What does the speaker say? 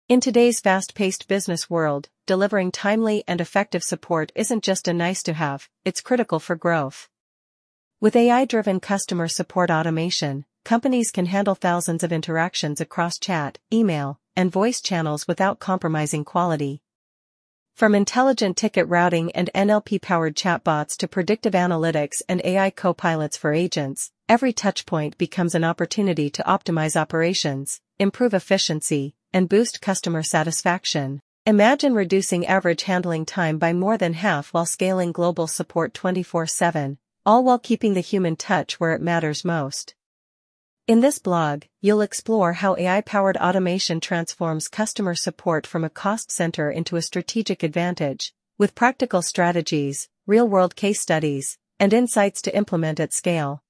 In today's fast-paced business world, delivering timely and effective support isn't just a nice-to-have, it's critical for growth. With AI-driven customer support automation, companies can handle thousands of interactions across chat, email, and voice channels without compromising quality. From intelligent ticket routing and NLP-powered chatbots to predictive analytics and AI co-pilots for agents, every touchpoint becomes an opportunity to optimize operations, improve efficiency, and boost customer satisfaction. Imagine reducing average handling time by more than half while scaling global support 24/7, all while keeping the human touch where it matters most. In this blog, you'll explore how AI-powered automation transforms customer support from a cost center into a strategic advantage, with practical strategies, real-world case studies, and insights to implement at scale.